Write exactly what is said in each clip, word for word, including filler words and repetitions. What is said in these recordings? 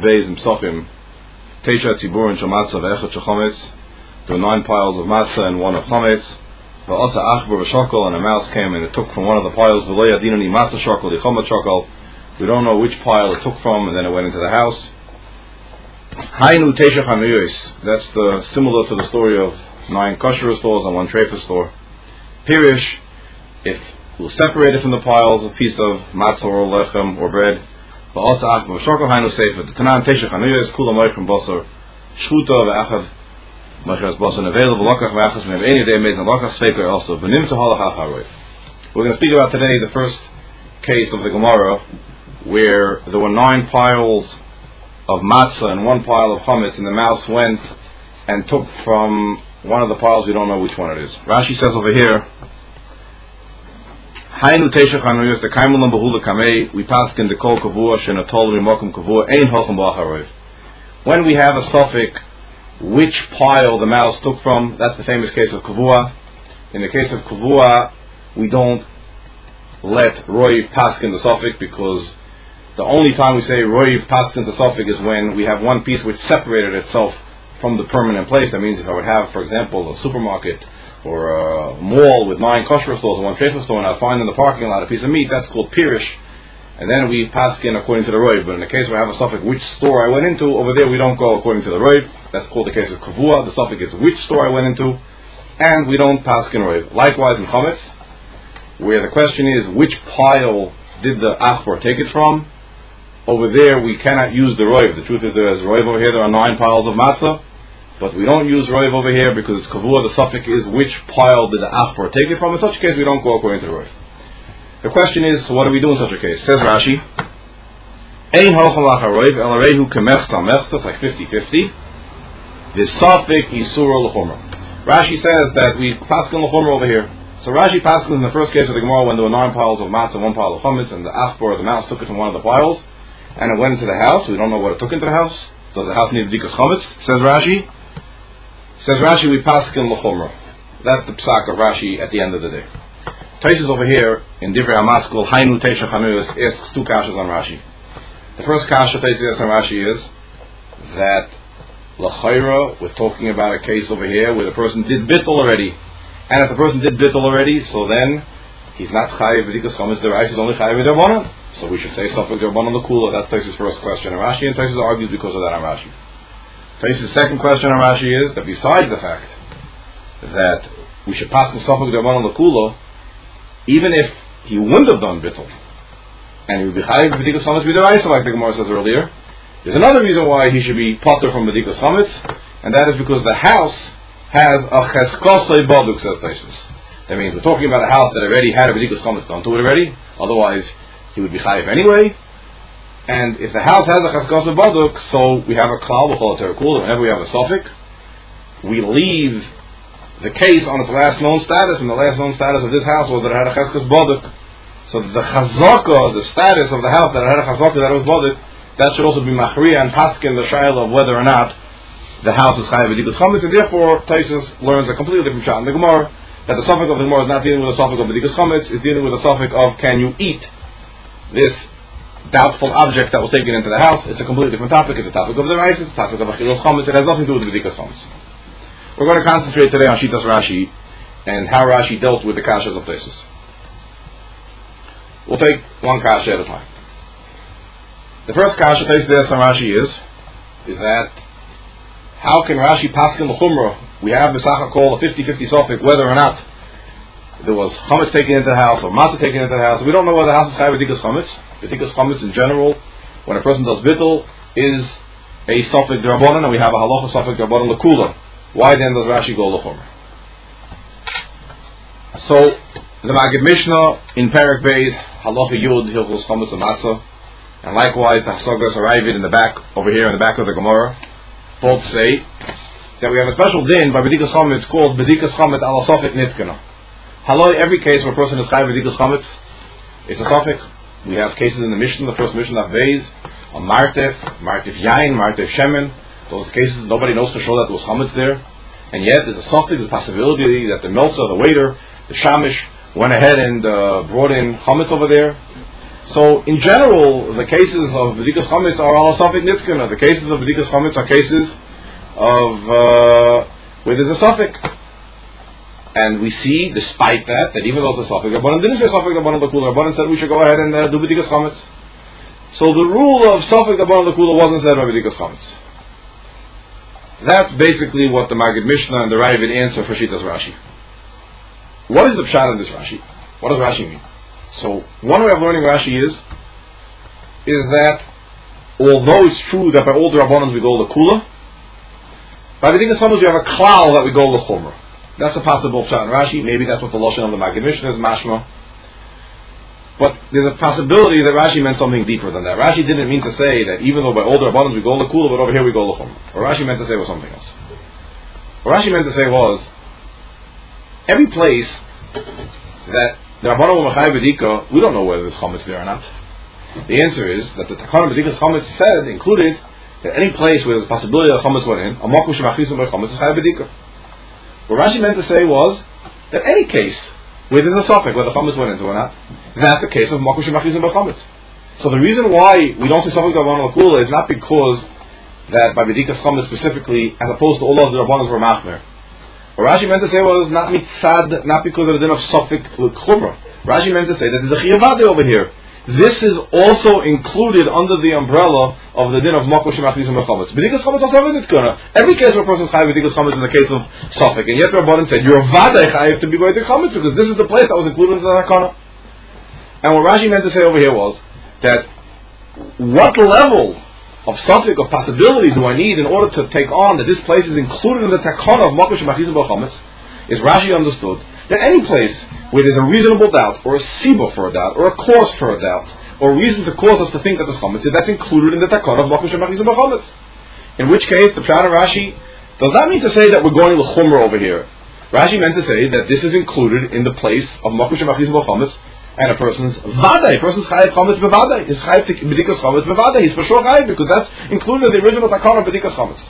Beis and Psachim, Teisha Tzibur and Shamatza Ve'echot Shechometz. There were nine piles of matzah and one of chometz. Va'asa achbar v'shokol, and a mouse came and it took from one of the piles. V'lo yadinani matzah shokol, the chometz shokol. We don't know which pile it took from, and then it went into the house. Hainu Teisha Chanuyos. That's the similar to the story of nine kosher stores and one trefa store. Pirish, if we'll separate it from the piles, a piece of matzah or lechem or bread. Va'asa achbar v'shokol hainu sefer. The Tanan Teisha Chanuyos kula moichem basar shchuta ve'achad. We're going to speak about today the first case of the Gemara where there were nine piles of matzah and one pile of chametz, and the mouse went and took from one of the piles. We don't know which one it is. Rashi says over here, we pass in the kol kavua shenatol rimokum kavua ein halchem ba'acharoiv. When we have a suffix which pile the mouse took from, that's the famous case of kavua. In the case of kavua, we don't let roiv paskin the suffix, because the only time we say roiv paskin the suffix is when we have one piece which separated itself from the permanent place. That means if I would have, for example, a supermarket or a mall with nine kosher stores and one trefa store, and I find in the parking lot a piece of meat, that's called pirish. And then we paskin according to the roiv. But in the case where I have a suffix which store I went into, over there we don't go according to the roiv. That's called the case of kavua. The suffix is which store I went into, and we don't paskin roiv. Likewise in chametz, where the question is which pile did the achbar take it from, over there we cannot use the roiv. The truth is there is roiv over here. There are nine piles of matzah, but we don't use roiv over here because it's kavua. The suffix is which pile did the achbar take it from. In such a case we don't go according to the roiv. The question is, so what do we do in such a case? Says Rashi, Ein halchem lacharoiv elarehu kemechta mechta, it's like fifty-fifty. The suffix isura l'chumra. Rashi says that we paskin l'chumra over here. So Rashi paskins in the first case of the Gemara when there were nine piles of matzah and one pile of chametz, and the achbar, the mouse, took it from one of the piles, and it went into the house. We don't know what it took into the house. Does the house need b'dikas chametz? Says Rashi. Says Rashi, we paskin l'chumra. That's the psak of Rashi at the end of the day. Taisus over here in Divrei Hamaskil Hainu Teisha Chanuyos asks two kashas on Rashi. The first kasha Taisus asks on Rashi is that l'chayra, we're talking about a case over here where the person did bittul already, and if the person did bittul already, so then he's not chayiv b'dikas chametz deraisa, he's only chayiv b'derbanan. So we should say safek derbanan l'kula. That's Taisus' first question on Rashi, and Taisus argues because of that on Rashi. Taisus' second question on Rashi is that besides the fact that we should pass the safek derbanan l'kula, even if he wouldn't have done bittul, and he would be chayiv b'dikas chametz b'deraisa, like the Gemara says earlier, there's another reason why he should be potter from b'dikas chametz, and that is because the house has a cheskosei baduk, says Taisus. That means we're talking about a house that already had a b'dikas chametz done to it already, otherwise he would be chayiv anyway. And if the house has a cheskosei baduk, so we have a klal b'chol terakul, whenever we have a suffix, we leave the case on its last known status, and the last known status of this house was that it had a cheskos baduk. So the chazaka, the status of the house that it had a chazaka that was baduk, that should also be machriya and paskin the shayla of whether or not the house is chayav b'dikas chametz, and therefore Taisus learns a completely different shot in the Gemara, that the suffix of the Gemara is not dealing with the suffix of b'dikas chametz, it's dealing with the suffix of can you eat this doubtful object that was taken into the house. It's a completely different topic. It's a topic of the rice, it's a topic of achilos chametz. It has nothing to do with b'dikas chametz. We're going to concentrate today on Shitas Rashi and how Rashi dealt with the kashas of Taisus. We'll take one kasha at a time. The first kasha Taisus asks on Rashi is, is that how can Rashi paskin l'chumra? We have the Sacha call a fifty-fifty suffix whether or not there was chametz taken into the house or matzah taken into the house. We don't know whether the house is chayav b'dikas chametz. B'dikas chametz in general, when a person does bittul, is a suffix d'rabbanan, and we have a halacha suffix d'rabbanan l'kula. Why then does Rashi go l'chumra? So the Magid Mishnah in Perek Beis halacha yud hilchos chametz and matzah, and likewise the Hasagas Haravid in the back over here in the back of the Gemara, both say that we have a special din by b'dikas chametz called b'dikas chametz ala suffix nitkana. Haloi, every case where a person is chayav b'dikas chametz, it's a suffix. We have cases in the Mishnah, the first Mishnah of Beis, on Martef, Martef Yain, Martef Shemen. Those cases, nobody knows for sure that there was chametz there, and yet there's a suffix, there's a possibility that the meltzer, the waiter, the shamish, went ahead and uh, brought in chametz over there. So, in general, the cases of B'dikas Chametz are all Safek Nitkana. The cases of B'dikas Chametz are cases of uh, where there's a Safek. And we see, despite that, that even though it's a Safek, Rabbanan didn't say Safek Rabbanan L'Kula. Rabbanan said we should go ahead and uh, do B'dikas Chametz. So the rule of Safek Rabbanan L'Kula wasn't said by B'dikas Chametz. That's basically what the Maggid Mishnah and the Ravid answer for Shitas Rashi. What is the pshat in this Rashi? What does Rashi mean? So, one way of learning Rashi is, is that although it's true that by all the Rabbanans we go L'Kula, by B'dikas Chametz we have a klal that we go L'Chumrah. That's a possible pshat in Rashi. Maybe that's what the Lashon of the Maggid Mishnah is, mashma. But there's a possibility that Rashi meant something deeper than that. Rashi didn't mean to say that even though by older Rabbanim we go L'Kula, but over here we go L'Chumrah. What Rashi meant to say was something else. What Rashi meant to say was, every place that the Rabbanim were Mechayev B'dika, we don't know whether there's Chametz there or not. The answer is that the Takana B'dika's Chametz said, included, that any place where there's a possibility that Chametz went in, a Makom Shemachrisim by Chametz is Chayev B'dika. What Rashi meant to say was, that any case where there's a Safek, whether Chametz went into or not, that's a case of Makom Shemachrisim by Chametz. So the reason why we don't say Safek Rabbanan L'Kula is not because that by B'dika's Chametz specifically, as opposed to all of the Rabbanim were Machmer. What Rashi meant to say was not mitzad, not because of the din of Safek L'Chumrah. Rashi meant to say that there's a Chiyavade over here. This is also included under the umbrella of the din of Makom Shemachrisim by Chametz. B'dikas Chametz also have it. Every case where a person's chayav B'dikas Chametz is a case of Safek, and yet the Rabbanan said you're vadai chayav to be going to Chametz because this is the place that was included in the Takana. And what Rashi meant to say over here was that what level of Safek, of possibility do I need in order to take on that this place is included in the Takana of Makom Shemachrisim by Chametz? Is Rashi understood that any place where there's a reasonable doubt, or a siba for a doubt, or a cause for a doubt, or a reason to cause us to think that there's chametz, that's included in the takana of Makom Shemachrisim by Chametz. In which case, the pshat of Rashi does not mean to say that we're going l'chumra over here. Rashi meant to say that this is included in the place of Makom Shemachrisim by Chametz, and a person's vaday, a person's chayav chametz bevadai, his chayav b'dikas chametz bevadai, he's for sure chayav because that's included in the original takana of b'dikas chametz.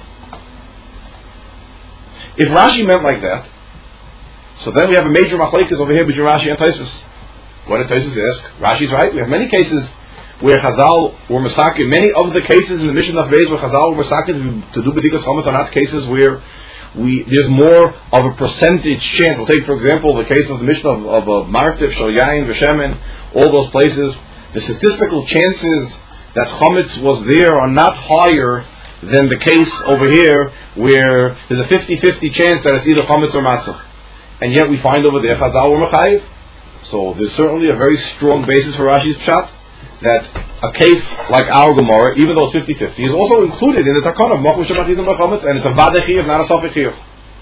If Rashi meant like that, so then we have a major machlekes over here between Rashi and Tosfos. What did Tosfos ask? Rashi's right. We have many cases where Chazal were Masakin. Many of the cases in the Mishnah of Beis where Chazal were Masakin to do B'dikas Chametz are not cases where we there's more of a percentage chance. We'll take, for example, the case of the Mishnah of, of, of Martiv, Shal Yain, V'Shemen, all those places. The statistical chances that Chametz was there are not higher than the case over here where there's a fifty-fifty chance that it's either Chametz or Matzah. And yet we find over there Chazal or Mechayev. So there's certainly a very strong basis for Rashi's pshat that a case like our Gemara, even though it's fifty-fifty, is also included in the Takana of Makom Shemachrisim by Chametz, and it's a Vadei Chiyuv, not a Safek Chiyuv.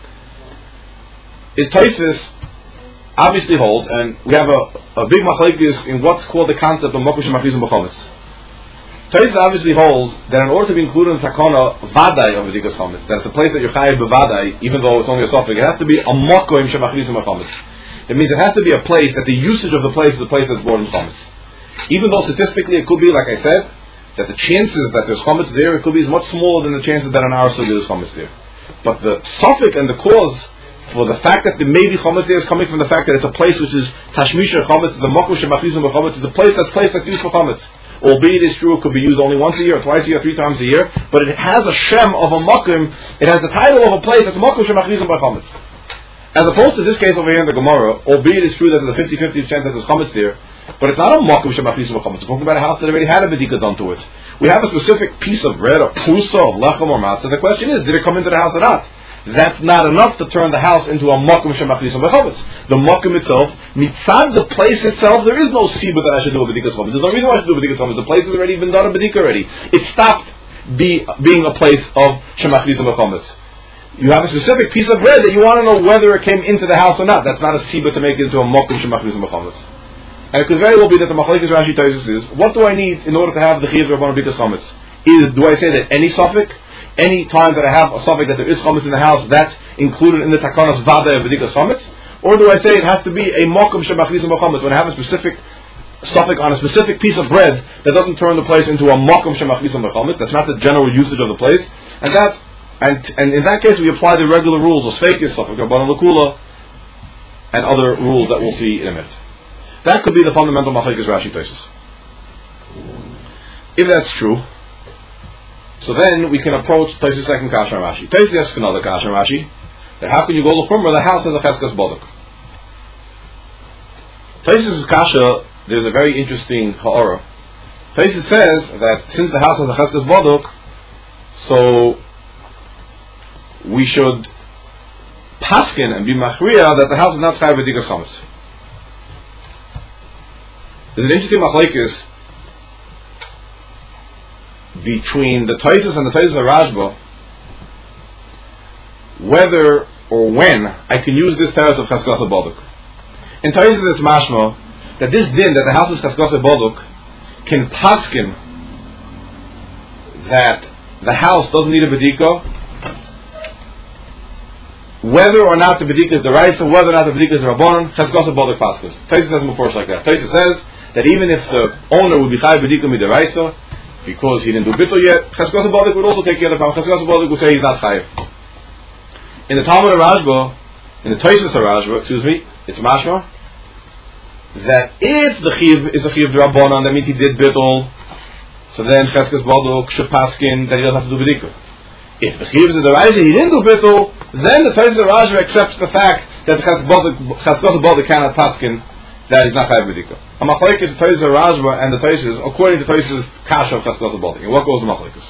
Is Tosfos obviously holds, and we have a, a big machlekes in what's called the concept of Makom Shemachrisim by Chametz. Tosfos obviously holds that in order to be included in the Takana Vadai of B'dikas Chametz, that it's a place that you're chayav b'vadai, even though it's only a Safek, it has to be a Makom Shemachrisim by Chametz. It means it has to be a place that the usage of the place is a place that's brought in Chametz. Even though statistically it could be, like I said, that the chances that there's Chametz there, it could be much smaller than the chances that in our city there's Chametz there. But the Safek and the cause for the fact that there may be Chametz there is coming from the fact that it's a place which is Tashmisha Chametz, it's a Makom Shemachrisim by Chametz, it's a place that's place that's used for Chametz. Albeit it's true, it could be used only once a year, twice a year, three times a year, but it has a shem of a makom, it has the title of a place that's makom shemachrisim by chametz. As opposed to this case over here in the Gemara, albeit it's true that there's a fifty-fifty chance that there's chametz there, but it's not a makom shemachrisim by chametz. We're talking about a house that already had a bedika done to it. We have a specific piece of bread, a prusa of lechem or matzah. The question is, did it come into the house or not? That's not enough to turn the house into a makom shemachrisim by chametz. The makom itself, mitzad the place itself, there is no siba that I should do a bedikas chametz. There's no reason why I should do a bedikas chametz. The place has already been done a bedika already. It stopped be, being a place of shemachrisim by chametz. You have a specific piece of bread that you want to know whether it came into the house or not. That's not a siba to make it into a makom shemachrisim by chametz. And it could very well be that the machlekes Rashi Tosfos is, what do I need in order to have the chiyuv rabbanan bedikas chametz? Is do I say that any suffix? Any time that I have a suffix that there is chametz in the house, that's included in the takanas vada of b'dikas chametz, or do I say it has to be a makom shemachrisim b'chametz when I have a specific suffix on a specific piece of bread that doesn't turn the place into a makom shemachrisim b'chametz? That's not the general usage of the place, and that and and in that case we apply the regular rules of sveikis, suffix rabbanan l'kula, and other rules that we'll see in a minute. That could be the fundamental machlekes Rashi Tosfos. if that's true, so then we can approach Taisus' second kasha on Rashi. Taisus asks another kasha on Rashi, that how can you go l'chumra, the house has a cheskas boduk. Taisus' kasha, there's a very interesting ha'ara. Taisus says that since the house has a cheskas boduk, so we should paskin and be machriya that the house is not chayav b'dikas chametz. There's an interesting machlekes between the Taisus and the Taisus of Rashba, whether or when I can use this teretz of cheskas boduk. In Taisus it's mashma that this din that the house is cheskas boduk can paskin that the house doesn't need a bedika, whether or not the bedika is the raisa, whether or not the bedika is the rabbanon, cheskas boduk paskins. Taisus says before like that. Taisus says that even if the owner would be chayav bedika mid the raisa because he didn't do bittul yet, cheskas boduk would also take care of the problem. Cheskas boduk would say he's not chayav. In the Talmud of Rashba, in the Taisus of Rashba, excuse me, it's mashma that if the chiv is a chiv rabbanon, that means he did bittul, so then cheskas boduk should paskin that he doesn't have to do bedika. If the chiv is a deraisa, he didn't do bittul, then the Taisus of Rashba accepts the fact that the cheskas boduk cannot paskin that he's not chayav bedika. A machlekes is the Taisus of Rashba and the Taisus according to Taisus kasha of cheskas boduk. And what goes the machlekes?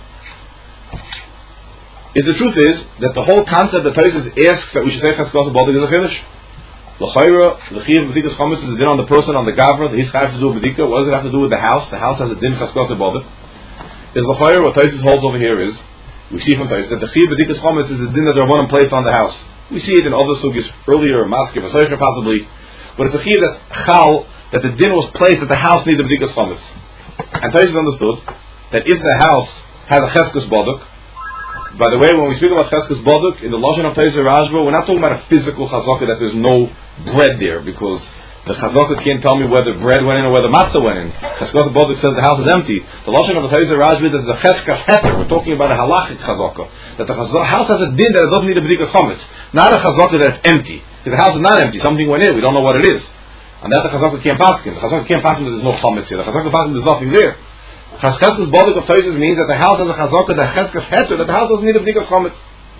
Is the truth is that the whole concept that Taisus asks that we should say cheskas boduk is a chiddush. L'chayra, the chiv b'dikas chametz is a din on the person, on the gavra, that he's chayav to do a bedika. What does it have to do with the house? The house has a din cheskas boduk. Is l'chayra, what Taisus holds over here is, we see from Taisus that the chiv b'dikas chametz is a din that the rabbanon placed on the house. We see it in other sugis earlier, maskiv, asaycha possibly, but it's a chiv that's chal, that the din was placed that the house needs a b'dikas chametz. And Taisus understood that if the house has a cheskas boduk, by the way, when we speak about cheskas boduk, in the lashon of Taisus Rashba, we're not talking about a physical chazaka that there's no bread there, because the chazaka can't tell me whether bread went in or whether matzah went in. Cheskas boduk says the house is empty. The lashon of the Taisus Rashba is a cheskas heter. We're talking about a halachic chazaka, that the chazaka, house has a din that it doesn't need a b'dikas chametz, not a chazaka that it's empty. If the house is not empty, something went in, we don't know what it is, and that the chazaka can't paskin. The chazaka can't paskin that there's no chametz here. The chazaka paskin there's nothing there. Cheskas boduk of Taisus means that the house has a chazaka that cheskas heter, that the house doesn't need a b'dikas chametz.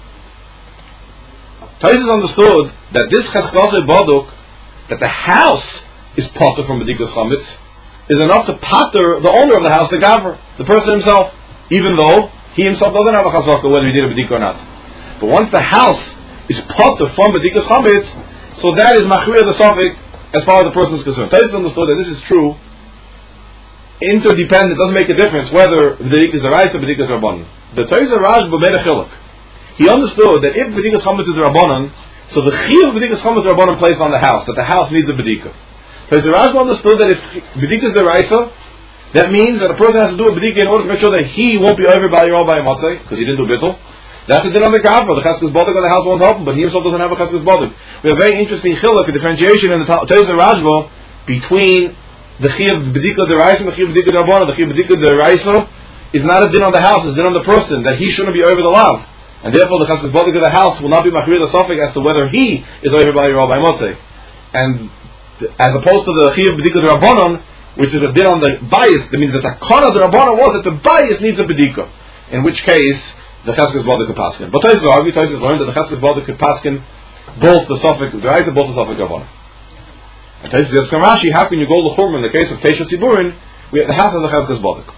Taisus understood that this cheskas boduk, that the house is potter from b'dikas chametz, is enough to pater the owner of the house, the gaver, the person himself, even though he himself doesn't have a chazaka whether he did a b'dika or not. But once the house is potter from b'dikas chametz, so that is machriya the safek as far as the person is concerned. Taisus understood that this is true. Interdependent, doesn't make a difference whether b'dikas is the raisa or b'dikas is rabbanon. The Taisus of Rashba made a chiluk. He understood that if b'dikas chametz is the rabbanon, so the chiv of b'dikas chametz is the rabbanon placed on the house, that the house needs a b'dika. Taisus Rashba understood that if b'dika is the raisa, that means that a person has to do a b'dika in order to make sure that he won't be over by your by a matzah, because he didn't do bittul. That's the din on the gavra. The cheskas boduk on the house won't help him, but he himself doesn't have a cheskas boduk. We have a very interesting chiluk, a differentiation in the Taisus of Rashba between the chiv b'dika the raisa and the chiv b'dika the rabbanon. The chiv b'dika the raisa is not a din on the house, it's a din on the person, that he shouldn't be over the lav. And therefore the cheskas boduk of the house will not be machrir the safek as to whether he is over by your by motzei. And as opposed to the chiv b'dika the rabbanon, which is a din on the bias, that means that the kon of the rabbanon was that the bias needs a b'dika. In which case the cheskas boduk could paskin. But Taisus argued, Taisus learned that the cheskas boduk could paskin both the safek the raisa, both the safek rabbanon. And Taisus says, Rashi, how can you go l'churma in the case of Teisha Tziburin? We have the house of the cheskas boduk.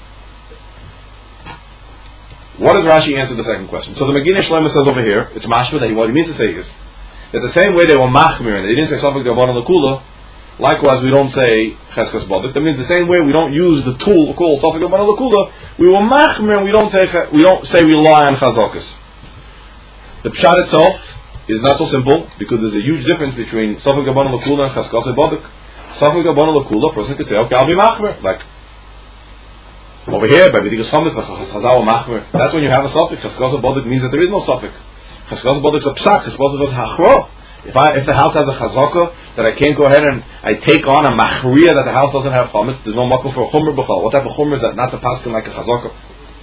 What does Rashi answer the second question? So the Megillah Shlomo says over here, it's mashma that he, what he means to say is that the same way they were machmir and they didn't say safek rabbanon l'kula, likewise we don't say cheskas boduk. That means the same way we don't use the tool called safek rabbanon l'kula, we were machmir and we don't say we don't say rely on chazakas. The pshat itself is not so simple, because there's a huge difference between safek rabbanon l'kula and cheskas boduk. Safek rabbanon l'kula, a person could say, okay, I'll be machmir, like over here, by b'dikas chametz, chazal machmer. That's when you have a suffix. Cheskas boduk means that there is no suffix. Cheskas boduk is a psak. Cheskas boduk is hachro. If I, if the house has a chazaka, that I can't go ahead and I take on a machriya that the house doesn't have chametz, there's no makom for a chumr b'chal. What type of chumr is that? Not the paskin like a chazaka.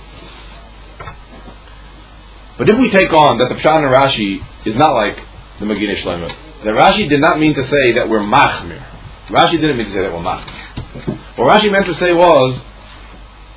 But if we take on that the Pshat and Rashi is not like the Megillah Shlomo, that Rashi did not mean to say that we're machmir. Rashi didn't mean to say that we're machmir. What Rashi meant to say was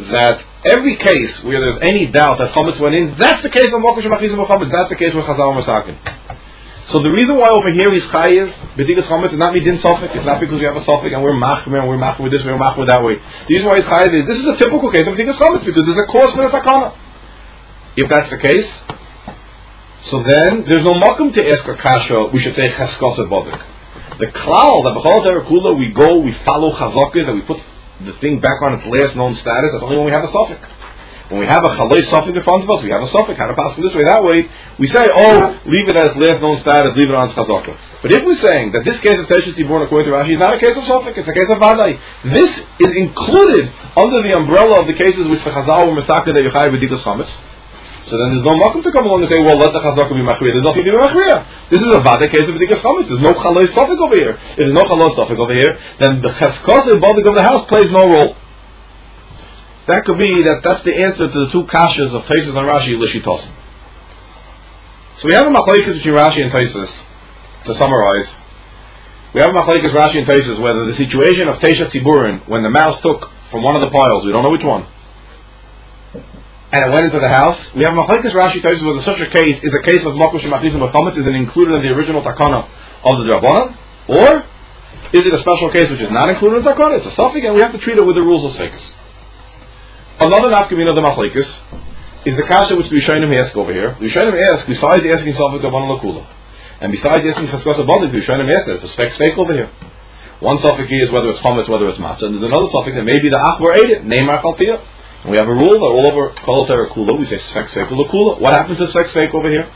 that every case where there's any doubt that chametz went in, that's the case of mokum shemachnisim b'chametz. That's the case with chazal masakin. So the reason why over here he's chayiv b'dikas chametz is not midin sofik. It's not because we have a sofik and we're machmer and we're machmer with this way, we're machmer that way. The reason why he's chayiv is this is a typical case of b'dikas chametz because there's a cause for the takana. If that's the case, so then there's no makom to ask a kasha. We should say cheskos bodik. The klal that b'chol terakula we go, we follow chazakis and we put the thing back on its last known status. That's only when we have a suffix. When we have a chalei suffix in front of us, we have a suffix. How to pass this way, that way, we say, oh, leave it as last known status, leave it on its chazaka. But if we're saying that this case of Teshet Tzibur according to Rashi is not a case of suffix, it's a case of vadai, this is included under the umbrella of the cases which the chazal were misaka that Yochai b'dikas chametz. So then there's no makom to come along and say, well, let the chazaka be machriya. There's nothing to be machriya. This is a vadai case of b'dikas chametz. There's no chalei suffix over here. If there's no chalei suffix over here, then the cheskos bodik of the house plays no role. That could be that that's the answer to the two kashas of Taisus and Rashi Lishitosim. So we have a machlekes between Rashi and Taisus. To summarize, we have a machlekes Rashi and Taisus whether the situation of Teshet Tziburin when the mouse took from one of the piles, we don't know which one, and it went into the house. We have a machlekes Rashi Taisus whether such a case is a case of makom shemachnisim b'chametz, is it included in the original takana of the Drabanan, or is it a special case which is not included in the takana? It's a suffix, and we have to treat it with the rules of Sfekas. Another nafkamina of the machlekes is the kasha which the Rishonim ask over here. The Rishonim ask, besides asking Safek Rabbanan Lakula, and besides asking Cheskos Abodik, the Rishonim ask that it's a spek spek over here. One Safek is whether it's chametz, whether it's matzah, and there's another Safek that maybe the achbar ate it, neymar chaltia. And we have a rule that all over kol tera kula we say spek spek lakula. What happens to spek spek over here?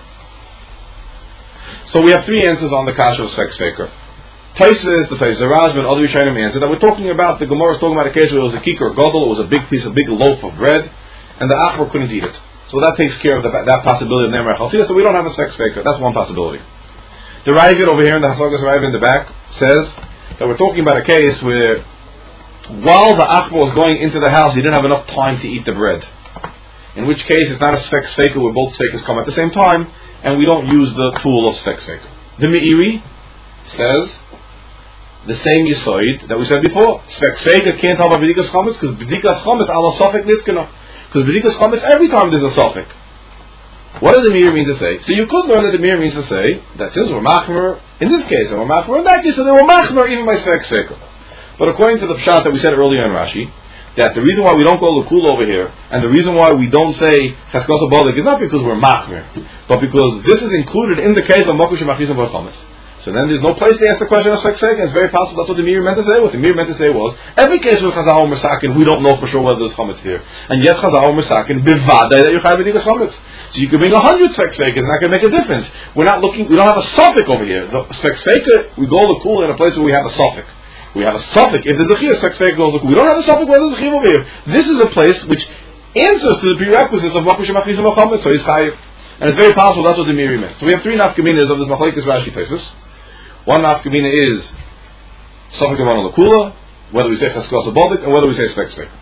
So we have three answers on the kasha of spek speker. Taisus, the Taisus Rajman, other Rishonim answer that we're talking about. The Gemara is talking about a case where it was a kikar gadol, it was a big piece, a big loaf of bread, and the achbar couldn't eat it. So that takes care of the, that possibility of neymar chaltia. So we don't have a spek speker. That's one possibility. The Ravid over here in the Hasagas Ravid in the back says that we're talking about a case where while the achbar was going into the house, he didn't have enough time to eat the bread. In which case, it's not a spek speker where both spekers come at the same time, and we don't use the tool of spek speker. The Meiri says the same yisoid that we said before. Spek speker can't have a b'dikas chametz because b'dikas chametz ala safek nitkana. Because b'dikas chametz every time there's a safek. What does the Meir mean to say? So you could learn that the Meir means to say that since we're machmer in this case and we're machmer in that case, so they were machmer even by spek speker. But according to the pshat that we said earlier in Rashi, that the reason why we don't go l'kul over here and the reason why we don't say cheskos abodik is not because we're machmer, but because this is included in the case of makom shemachnisim b'chametz. So then there's no place to ask the question of spek speker. It's very possible that's what the Meir meant to say. What the Meir meant to say was, every case with Chazal or Mesakin, we don't know for sure whether there's chametz here. And yet Chazal or Mesakin, bivadai that you have b'dikas chametz. So you could bring a hundred spek spekers, it's not going to make a difference. We're not looking, we don't have a suffix over here. The spek speker, we go to cool in a place where we have a suffix. We have a suffix. If there's a chiyuv, spek speker goes to cool. We don't have a suffix where there's a chiyuv over here. This is a place which answers to the prerequisites of makom shemachnisim b'chametz, so he's chayiv. And it's very possible that's what the Meir meant. So we have three nafkaminas of this machlekes Rashi Taisus. One nafkamina is Safek Rabbanan Lakula, whether we say Cheskos Abodik, and whether we say spek speker.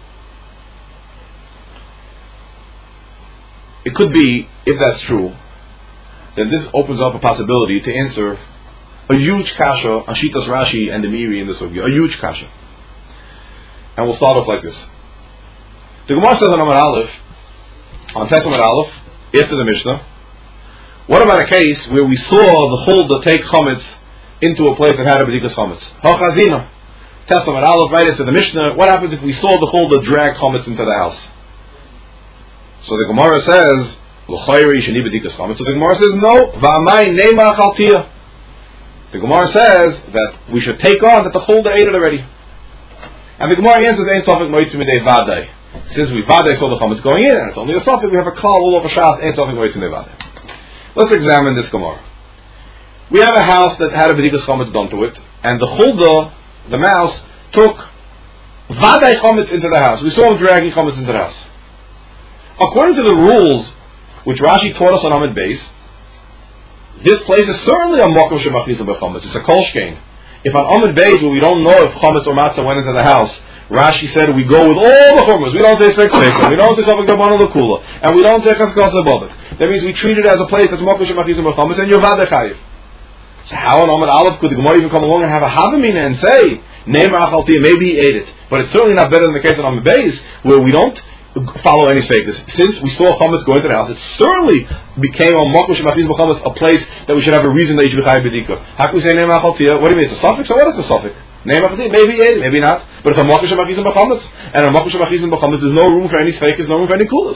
It could be, if that's true, then this opens up a possibility to answer a huge kasha on Shitas Rashi and the Meiri in the Sugya. A huge kasha. And we'll start off like this. The Gemara says on Amar Aleph, on Tesam Aleph, after the Mishnah, what about a case where we saw the Chulda take chametz into a place that had a b'dikas chametz? Hachazina. Tesam Aleph, right into the Mishnah. What happens if we saw the Chulda drag chametz into the house? So the Gemara says, l'chayri sheni b'dikas chametz. So the Gemara says, no, v'amai neima chaltia. The Gemara says that we should take on that the Chulda ate it already. And the Gemara answers, ein sofik moitzim midei vadai. Since we vadai saw the chametz going in, and it's only a sofik, we have a klal all over Shas, ein sofik moitzim midei vadai. Let's examine this Gemara. We have a house that had a b'dikas chametz done to it, and the Chulda, the mouse, took vadai chametz into the house. We saw him dragging chametz into the house. According to the rules which Rashi taught us on Amid Beis, this place is certainly a makom shemachnisim b'chametz. It's a kolshkein. If on Amid Beis, where we don't know if chametz or matzah went into the house, Rashi said we go with all the chumras. We don't say spek speker, we don't say Safek Rabbanan Lakula, and we don't say cheskos abodik. That means we treat it as a place that's makom shemachnisim b'chametz, and you're vadei chayiv. So how on Amid Aleph could the Gemara even come along and have a havamina and say Neymar Achaltia, maybe he ate it, but it's certainly not better than the case of Amid Beis, where we don't follow any sfeikus. Since we saw chametz going to the house, it certainly became a makom shemachniz b'chametz, a place that we should have a reason that you should be chayav b'dika. How can we say neymar achaltia? What do you mean? It's a suffix. So what is the suffix? Neymar achaltia? Maybe it, maybe not. But it's a makom shemachniz b'chametz, and a makom shemachniz b'chametz, there's no room for any sfeikus, no room for any kulas.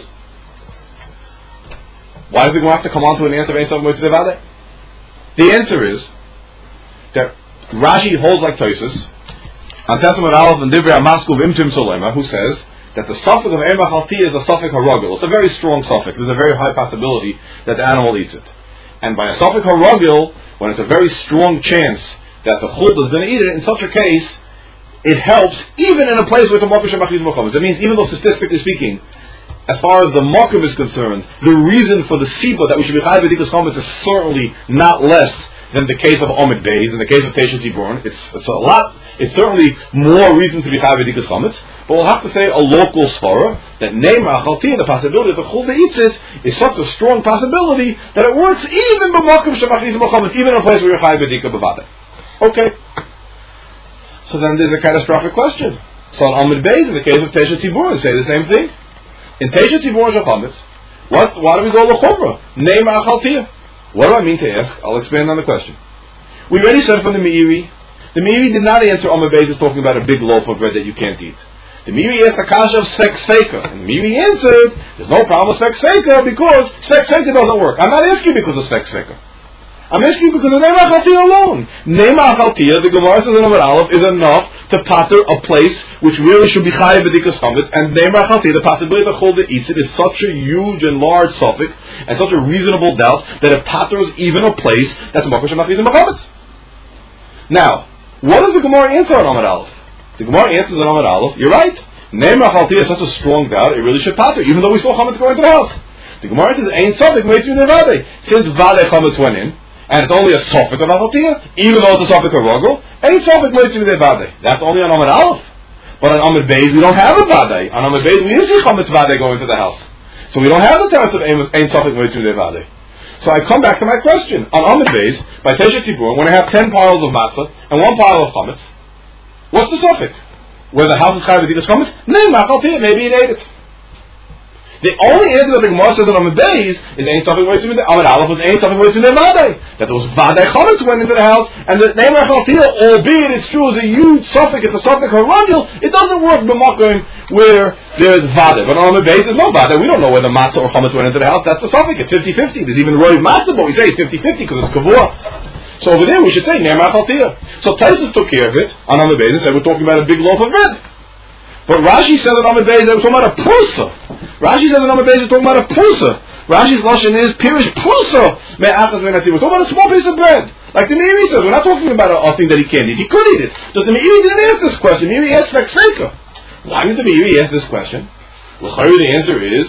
Why does the Gemara have to come on to an answer of Ein Sof Motzei Devadeh? The answer is that Rashi holds like Tosfos on Testament Aleph and Divrei Amaskov Imtim Solema, who says that the suffix of Eimach Alti is a suffix haragil. It's a very strong suffix. There's a very high possibility that the animal eats it. And by a suffix haragil, when it's a very strong chance that the chuld is going to eat it, in such a case, it helps even in a place where the makom shemachniz b'chametz. That means even though statistically speaking, as far as the makom is concerned, the reason for the sipa that we should be chayav b'dikas chametz is certainly not less than the case of Amid Beis. In the case of Teisha Tiburon, it's, it's a lot. It's certainly more reason to be chayav b'dikas chametz. But we'll have to say a local svara that neymar achalti, the possibility that the chulda eats it, is such a strong possibility that it works even b'makom shemachniz b'chametz, even in a place where you're chayav b'dikas b'vadeh. Okay. So then there's a catastrophic question. So on Amid Beis, in the case of Teisha Tiburon, say the same thing. In Teisha Tiburon Shachametz, what? Why do we go l'chumra? Neymar achalti. What do I mean to ask? I'll expand on the question. We already said from the Meiri, the Meiri did not answer Amid Beis is talking about a big loaf of bread that you can't eat. The Meiri asked the kasha of Sfek Sfeika, and the Meiri answered, there's no problem with Sfek Sfeika because Sfek Sfeika doesn't work. I'm not asking because of Sfek Sfeika. I'm asking because of Neymar Achaltia alone. Neymar Achaltia, the Gemara says in Amud Aleph, is enough to pater a place which really should be chayav b'dikas chametz, and Neymar Achaltia, the possibility that the chulda eats it, is such a huge and large suffix, and such a reasonable doubt, that it paters even a place that's makom shemachniz b'chametz. Now, what does the Gemara answer on Amud Aleph? The Gemara answers on Amud Aleph, you're right, Neymar Achaltia is such a strong doubt, it really should pater, even though we saw chametz going to the house. The Gemara says, ain't suffix, motzei devadeh. Since vadeh chametz went in, and it's only a suffix of Achaltia, even though it's a suffix of Rogel, any suffix motzei devadeh. That's only on Amid Aleph. But on Amid Beis, we don't have a Vadeh. On Amid Beis, we didn't see Chametz Vadeh going to the house. So we don't have the terms of ein suffix motzei devadeh. So I come back to my question. On Amid Beis, by Teisha Tiburon, when I have ten piles of matzah and one pile of chametz, what's the suffix? Where the house is chayav b'dikas chametz? Neymar achalti, maybe it ate it. The only answer that the Gemara says on Amid Beis is ain't something motzei devadeh. Amid Aleph was ain't something motzei devadeh. That there was vadeh chametz went into the house, and the neymar achalti, albeit it's true, is a huge suffix. It's a suffix haragil. It doesn't work b'makom where there's vadeh. But on Amid Beis, there's no vadeh. We don't know whether matzah or chametz went into the house. That's the suffix. It's fifty-fifty. There's even roiv matzah, but we say it's fifty-fifty because it's kavua. So over there, we should say neymar achalti. So Tosfos took care of it on Amid Beis and said we're talking about a big loaf of bread. But Rashi says that Amid Beis, they were talking about a prusa. Rashi says that Amid Beis, they're talking about a prusa. Rashi's lashon is pirish prusa me'achas me'natzim. We're talking about a small piece of bread. Like the Meiri says, we're not talking about a, a thing that he can't eat. He could eat it. Does the Meiri didn't ask this question? Meiri asked Sfek Sfeika. Why did the Meiri ask this question? Well, the answer is,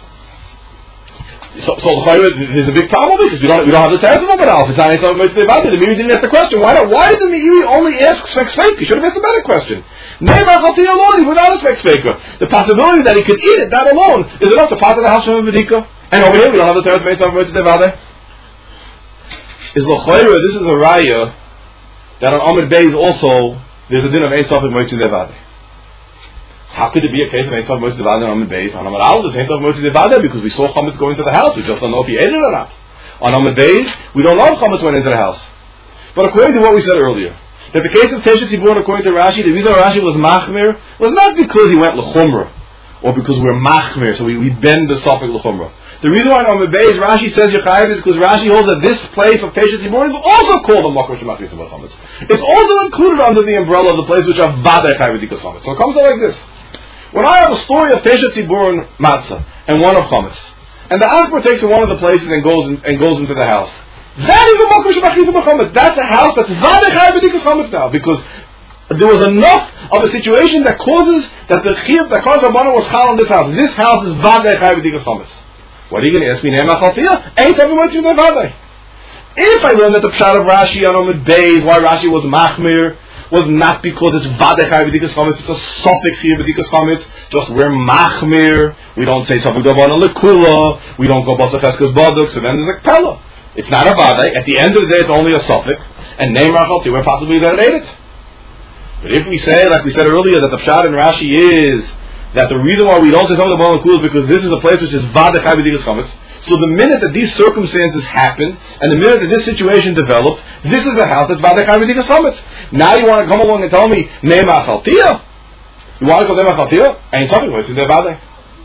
so, so there's a big problem because we don't we don't have the Taz of Amud Aleph. It's not anything motzei devadeh. The Meiri didn't ask the question. Why not? Why did the Meiri only ask Sfek Sfeika? He should have asked a better question. Neymar achalti alone, without a Sfek Sfeika. The possibility that he could eat it, that alone, is enough to pater the house from a B'dika. And over here we don't have the Taz of motzei devadeh. Is l'chayra, this is a raya that on Amid Beis also there's a din of ein suffix motzei devadeh. How could it be a case of ein suffix motzei devadeh on Amid Beis? On Amid Aleph there's ein suffix motzei devadeh because we saw chametz going to the house. We just don't know if he ate it or not. On Amid Beis we don't know if chametz went into the house. But according to what we said earlier, that the case of Teisha Tiburon, according to Rashi, the reason Rashi was machmir was not because he went l'chumra or because we're machmir, so we, we bend the suffix l'chumra. The reason why on the Beis Rashi says Yechayev is because Rashi holds that this place of Teisha Tiburon is also called a makom shemachniz b'chametz. It's also included under the umbrella of the place which are vadeh chayav b'dikas chametz. So it comes out like this: when I have a story of Teisha Tiburon matzah and one of chametz, and the Akbar takes in one of the places and goes in, and goes into the house, that is a makom shemachniz b'chametz. That's a house that's vadeh chayav b'dikas chametz now because there was enough of a situation that causes that the chiyuv that caused Rabbana was chal on this house. This house is vadeh chayav b'dikas chametz. What are you going to ask me? Neymar achalti? Ain't something motzei devadeh. If I learned that the pshat of Rashi on Amid Beis, why Rashi was machmir, was not because it's vadeh chayav b'dikas chametz, it's a suffix here b'dikas chametz. Just we're machmir. We don't say something about a lekula. We don't go basafeskas baduk. So then there's a pella. It's not a vadeh. At the end of the day, it's only a suffix. And neymar achalti, where possibly that it ate it. But if we say, like we said earlier, that the Pshat in Rashi is that the reason why we don't say something about the Kul is because this is a place which is Vadechai B'dikas Chametz. So the minute that these circumstances happened, and the minute that this situation developed, this is a house that's Vadechai B'dikas Chametz. Now you want to come along and tell me, Ne'ema Chaltiyah? You want to call Ne'ema Chaltiyah? Ain't talking about it, it's in their Vadei.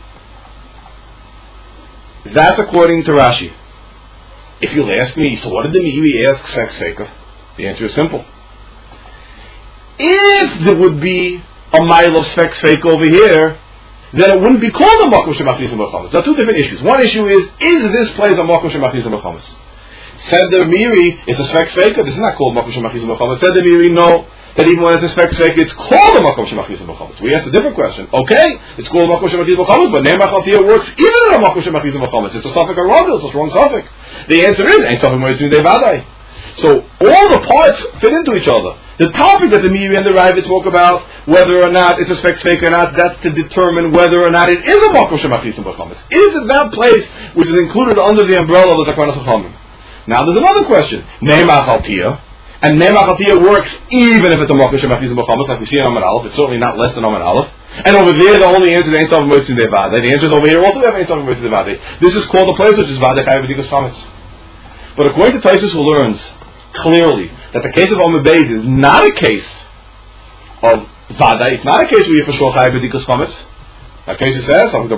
That's according to Rashi. If you'll ask me, so what did the Meiri ask Sfek Seika? The answer is simple. If there would be a mile of Sfek Seika over here, then it wouldn't be called a Makom Shemachnisim B'chametz. There are two different issues. One issue is, is this place a Makom Shemachnisim B'chametz? Said the Meiri, it's a Sfek Seika. This is not called Makom Shemachnisim B'chametz. Said the Meiri, no. That even when it's a Sfek Seika, it's called a Makom Shemachnisim B'chametz. We asked a different question. Okay, it's called Makom Shemachnisim B'chametz, but Ne'ema Chaltiyah works even in a Makom Shemachnisim B'chametz. It's a Safek Aravil, it's a strong Safek. The answer is, ain't Safek Moetzim Devadai. So all the parts fit into each other. The topic that the Meiri and the Ravid talk about, whether or not it's a Sfek Seika or not, that's to determine whether or not it is a Makom Shemachnisim B'chametz. Is it that place which is included under the umbrella of the Takanas Chachamim? Now there's another question. Ne'ema Chaltiyah. And Ne'ema Chaltiyah works even if it's a Makom Shemachnisim B'chametz, like we see in Amud Aleph. It's certainly not less than Amud Aleph. And over there, the only answer is Ein Safek Moetzim Devadai. The answer is over here also we have Ein Safek Moetzim Devadai. This is called a place which is Vadechai B'dikas Chametz. But according to Taisus, who learns clearly that the case of Amud Beis is not a case of Vadai, it's not a case where you have for sure Chai B'dikas Chametz. That case says, so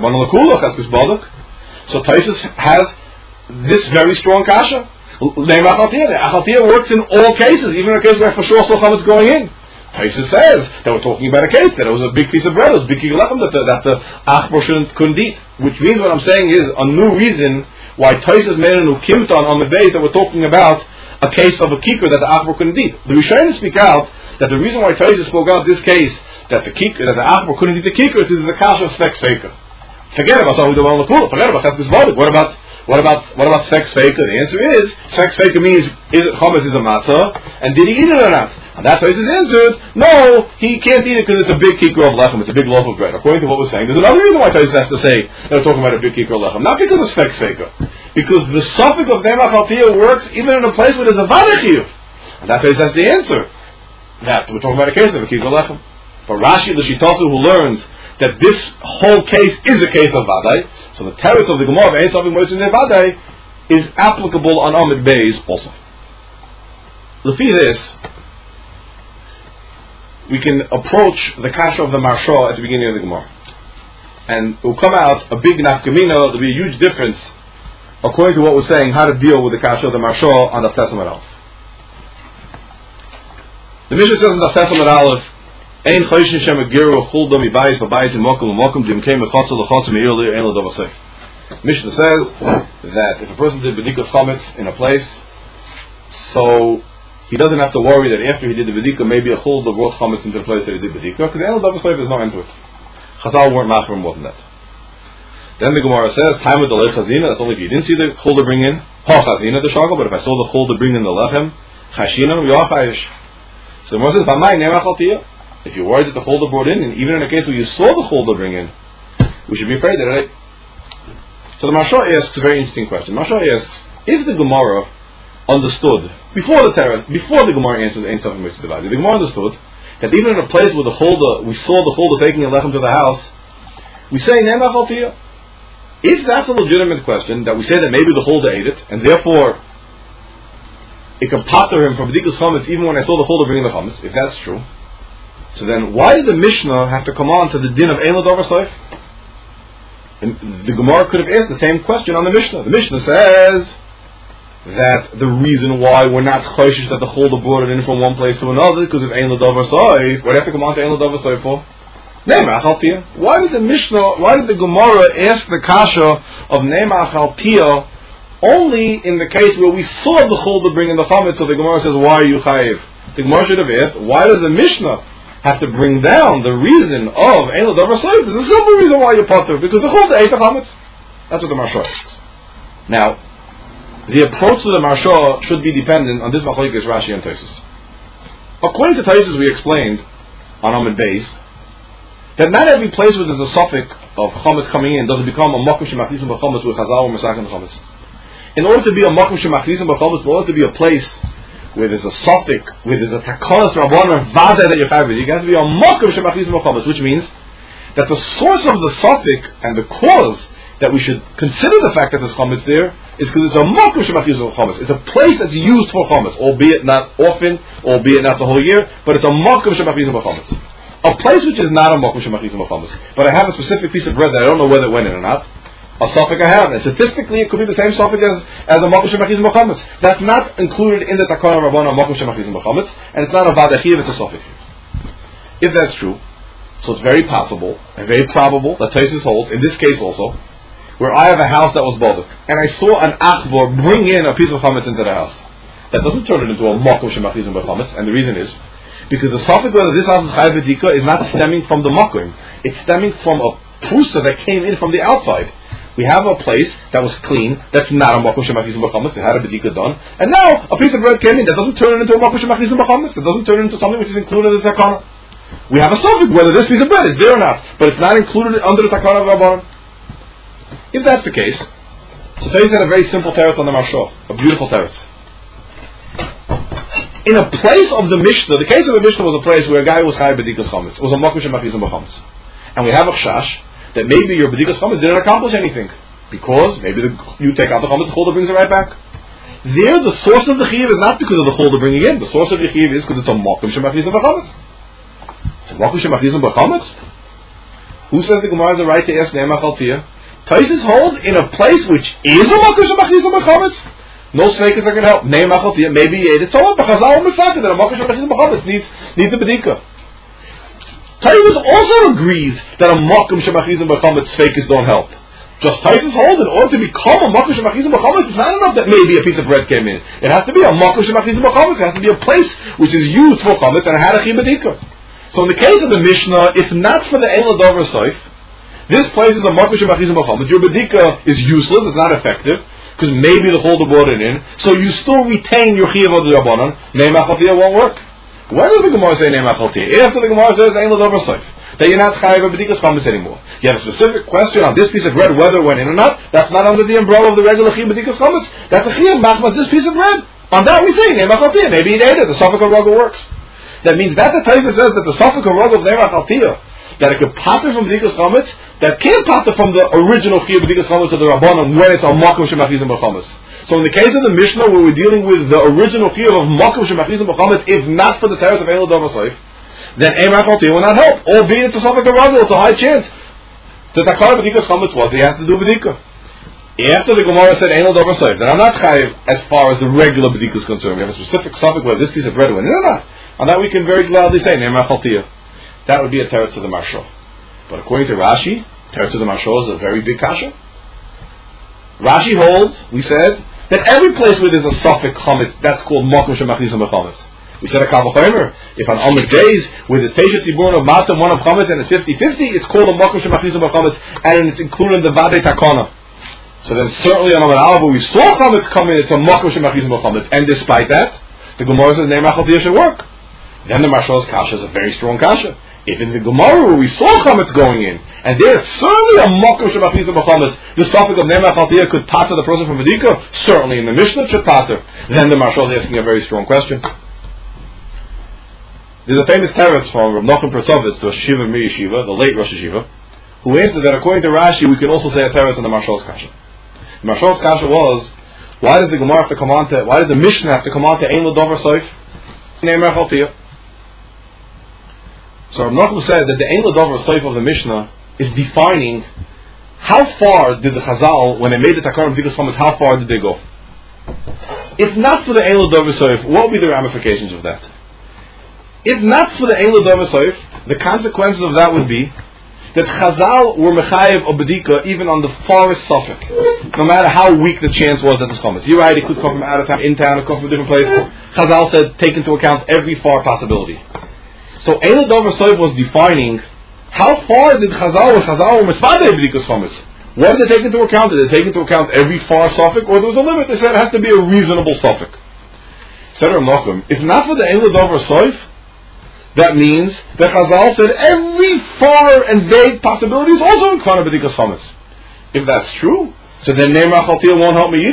Taisus has this very strong kasha. Ne'ema Chaltiyah. Chaltiyah works in all cases, even in a case where for sure Sol Chametz going in. Taisus says that we're talking about a case that it was a big piece of bread, it was a big lechem that the, that the Achbar shouldn't couldn't eat. Which means what I'm saying is a new reason why Taisus made a new kimton on the base that we're talking about a case of a kikar that the Achbar couldn't eat. The Rishonim speak out that the reason why Taisus spoke out this case that the kikar that the Achbar couldn't eat the kikar is the kasha Sfek Seika. Forget about Sahud Amal Lakula. Forget about Cheskes Badik. What about what about what about Sfek Seika? The answer is Sfek Seika means is Chametz is a matzah, and did he eat it or not? And that Taisus answered, no, he can't eat it because it's a big kikar of lechem. It's a big loaf of bread. According to what we're saying, there's another reason why Taisus has to say that we're talking about a big kikar of lechem, not because of Sfek Seika, because the suffix of Ne'ema Chaltiyah works even in a place where there's a vadechiyuv. And that Taisus has the answer that we're talking about a case of a kikar of lechem. But Rashi, the Shitasu, who learns that this whole case is a case of Vadai, so the teretz of the Gemara of Ein Safek Moetzim Devadai is applicable on Amud Beis also. Lefi this, we can approach the kasha of the Marsha at the beginning of the Gemara, and it will come out a big nafkamina. There will be a huge difference according to what we're saying how to deal with the kasha of the Marsha on the Testament Aleph. The Mishnah says in the Testament Aleph, Ein Chayshin Shem Agiru Chulda Mibayis Babayis Mokum Mokum Dimkei Mechotzel Lechotzel Meirli Ein Ladovasei. Mishnah says that if a person did B'dikas Chametz in a place, so he doesn't have to worry that after he did the B'dika, maybe a Chulda brought Chametz into the place that he did B'dika, because Ein Ladovasei is no end to it. Chazal weren't machmer more than that. Then the Gemara says, Time with the Lech Chazina, that's only if you didn't see the Chulda bring in, Ha Chazina the Shagel, but if I saw the Chulda bring in the Lechem, Chashinam Yochayish. So the Gemara says, V'mai Ne'ema Chaltiyah. If you're worried that the Chulda brought in, and even in a case where you saw the Chulda bring in, we should be afraid that it. So the Marsha asks a very interesting question. Marsha asks, if the Gemara understood before the Torah, before the Gemara answers Ein Safek Moetzim Devadai, the Gemara understood that even in a place where the Chulda, we saw the Chulda taking a lechem to the house, we say Ne'ema Chaltiyah. If that's a legitimate question, that we say that maybe the Chulda ate it, and therefore it can potter him from B'dikas Chametz even when I saw the Chulda bringing the Chametz, if that's true. So then, why did the Mishnah have to come on to the din of Ein Ladovasei? And the Gemara could have asked the same question on the Mishnah. The Mishnah says that the reason why we're not choishish that the Chulda brought it in from one place to another because of Ein Ladovasei. What do you have to come on to Ein Ladovasei for? Ne'ema Chaltiyah. Why did the Mishnah? Why did the Gemara ask the kasha of Ne'ema Chaltiyah only in the case where we saw the Chulda bring in the Chametz? So the Gemara says, why are you chayiv? The Gemara should have asked, why does the Mishnah have to bring down the reason of Ein Ladovasei? There's a simple reason why you're potter, because the Chulda ate the Chametz. That's what the Marsha asks. Now, the approach to the Marsha should be dependent on this machlokes Rashi and Taisus. According to Taisus, we explained on Amud Beis that not every place where there's a suffix of Chametz coming in does it become a Makom Shemachnisim B'Chametz with Chazal or Masakin Chametz. In order to be a Makom Shemachnisim B'Chametz, in order to be a place where there's a suffix, where there's a takonos rabbanon vada that you're chayav b'dika, it has to be a mokum shemachlis b'chametz, which means that the source of the suffix and the cause that we should consider the fact that there's chametz there is because it's a mokum shemachlis b'chametz. It's a place that's used for chametz, albeit not often, albeit not the whole year, but it's a mokum shemachlis b'chametz. A place which is not a mokum shemachlis b'chametz, but I have a specific piece of bread that I don't know whether it went in or not. A suffix I have, and statistically it could be the same suffix as, as the Makom Shemachlis B'chametz. That's not included in the Takana Rabbana Makom Shemachlis B'chametz, and it's not a Vadachiv, it's a suffix. If that's true, so it's very possible and very probable that Taisus holds, in this case also, where I have a house that was bothered, and I saw an Achbor bring in a piece of chametz into the house. That doesn't turn it into a Makom Shemachlis B'chametz, and the reason is, because the suffix whether this house is Chayav B'dika is not stemming from the Makom, it's stemming from a Prusa that came in from the outside. We have a place that was clean, that's not a Makom Shemachlis B'chametz, it had a B'dika done, and now a piece of bread came in, that doesn't turn it into a Makom Shemachlis B'chametz, that doesn't turn it into something which is included in the Takana. We have a suffix whether this piece of bread is there or not, but it's not included under the Takana of Rabbanan. If that's the case, so Taisus had a very simple teretz on the Marsha, a beautiful teretz. In a place of the Mishnah, the case of the Mishnah was a place where a guy was Chayav B'dikas Chametz, it was a Makom Shemachlis B'chametz, and we have a Chash that maybe your B'dikas Chametz didn't accomplish anything. Because maybe the, you take out the Chametz, the Cholder brings it right back. There, the source of the Chiyuv is not because of the Cholder bringing it in. The source of the Chiyuv is because it's a Makom Shemachlis B'chametz. It's a Makom Shemachlis B'chametz? Who says the Gemara has a right to ask Ne'emach Altiyah? Taisus holds in a place which is a Makom Shemachlis B'chametz. No snakes are going to help. Ne'emach Altiyah, maybe he ate it. So what? But Chazal Misaka that a Makom Shemachlis B'chametz needs, needs a B'dika. Taisus also agrees that a Makom Shemachlis B'chametz fakers don't help. Just Taisus holds in order to become a Makom Shemachlis B'chametz, it's not enough that maybe a piece of bread came in. It has to be a Makom Shemachlis B'chametz. It has to be a place which is used for chametz and had a chibadika. So in the case of the Mishnah, if not for the Eila Dover Soif, this place is a Makom Shemachlis B'chametz. Your badika is useless, it's not effective, because maybe the holder brought it in, so you still retain your Chiyuv of the Rabbanan. Ne'emach Altiyah won't work. When does the Gemara say Ne'emach Altiyah? After the Gemara says Eila Dover Soif, that you're not chayav b'dikas chametz anymore. You have a specific question on this piece of bread, whether it went in or not. That's not under the umbrella of the regular chayav b'dikas chametz. That's a chayav machmas this piece of bread. On that we say ne'emach altiyah. Maybe he ate it. The suffix rugel works. That means that the Taisa says that the suffix rugel of ne'emach altiyah, that it could pater from b'dikas chametz, that can't pater from the original chayav b'dikas chametz of the Rabbanan when it's a makom shemachizim b'chametz. So in the case of the Mishnah, where we're dealing with the original chayav of makom shemachizim b'chametz, if not for the teretz of Eila Dover Soif, then Eimach Altiyah will not help. Albeit it's a suffix rugel, it's a high chance. The Takar B'dikas chametz was he has to do B'dika. After the Gemara said Eila Dover Soif, then I'm not chayiv as far as the regular B'dika is concerned. We have a specific suffix where this piece of bread went in or not. On that we can very gladly say Eimach Altiyah. That would be a teretz of the Marsha. But according to Rashi, teretz of the Marsha is a very big kasha. Rashi holds, we said, that every place where there's a suffix chametz, that's called makom shemachnisam b'chametz. We said a kavachomer, if on Amud days where there's Teisha Tzibur of Matam, one of chametz, and it's fifty-fifty, it's called a makom shemachnisam b'chametz, and it's included in the Vadei Takana. So then certainly on Amud Aleph, where we saw chametz come in, it's a makom shemachnisam b'chametz, and despite that, the Gemara says Ne'emach Altiyah should work. Then the Marshal's kasha is a very strong kasha. If in the Gemara where we saw chametz going in, and there's certainly a makom shemachnisam b'chametz, the suffix of Ne'emach Altiyah could pater the person from B'dika, certainly in the Mishnah should pater. Then the Marshal is asking a very strong question. There's a famous teretz from Rav Nachum Pertzovitz to a Yeshiva Mir Yeshiva, the late Rosh Yeshiva, who answered that according to Rashi, we can also say a teretz on the Marshal's kasha. The Marshal's kasha was, why does the Gemara have to come on to, why does the Mishnah have to come on to Ein L'Dover Soif? Ne'emach Altiyah. So Rav Nachum said that the Ein L'Dover Soif of the Mishnah is defining how far did the Chazal, when they made the Takarim B'dikas chametz, how far did they go? If not for the Ein L'Dover Soif, what would be the ramifications of that? If not for the Ein L'Dover Soif, the consequences of that would be that Chazal were mechayev or B'dika even on the farthest suffix, no matter how weak the chance was that this chametz. You're right, it could come from out of town, in town, it could come from a different place. Chazal said take into account every far possibility. So Ein L'Dover Soif was defining how far did Chazal or Chazal were mispadei B'dikas chametz. What did they take into account? Did they take into account every far suffix, or there was a limit? They said it has to be a reasonable suffix. Said Rav Nachum, if not for the Ein L'Dover Soif, that means that Chazal said every far and vague possibility is also in Kvana B'dikas chametz. If that's true, so then Ne'emach Altiyah won't help me either.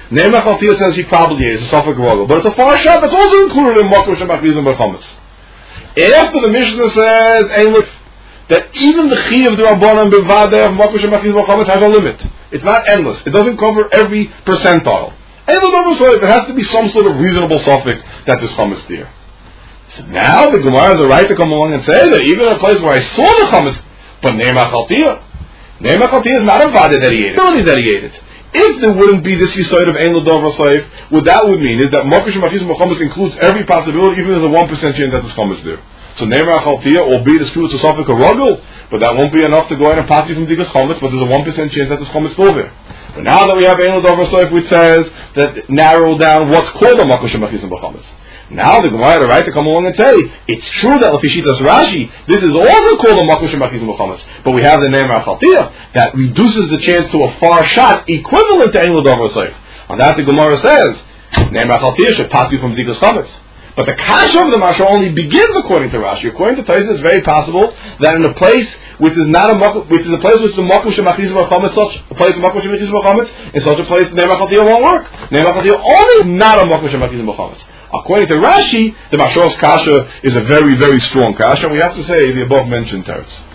Neymar Chaltia says he probably is a Safek Rogel, but it's a far shot that's also included in Makom Shemachrizim B'chametz. After the Mishnah says that even the Chi of the Rabbanan B'vadeh of Makom Shemachrizim B'chametz has a limit. It's not endless. It doesn't cover every percentile. And it has to be some sort of reasonable Safek that there's chametz there. So now the Gemara has a right to come along and say that even in a place where I saw the chametz, but Neymar Chaltia, Neymar Chaltia is not a vada that he ate it. That he ate it. If there wouldn't be this yisoid of Ein L'Dov V'Soif, what that would mean is that Makom Shemachrizim B'chametz includes every possibility, even if there's a one percent chance that there's chametz there. So Neymar Chaltia, albeit it's true it's a Safek Rogel, but that won't be enough to go in and pop you from Digas chametz, but there's a one percent chance that there's chametz still there. But now that we have Ein L'Dov V'Soif, which says that narrow down what's called a Makom Shemachrizim B'chametz. Now the Gemara had a right to come along and say, it's true that L'Fishitas Rashi, this is also called a Makom Shemachrizim B'chametz, but we have the Neymar Chaltia that reduces the chance to a far shot equivalent to Ein L'Dov V'Soif. And that the Gemara says, Neymar Chaltia should pop you from Digas chametz. But the kasha of the Masha only begins according to Rashi. According to Taisa, it's very possible that in a place which is not a makom, which is a place which is a makom shemachrizim b'chametz, such a place of makom shemachrizim b'chametz, in such a place Neymar Chaltia won't work. Neymar Chaltia only is not a makom shemachrizim b'chametz. According to Rashi, the Masha's kasha is a very, very strong kasha. We have to say the above mentioned teretz.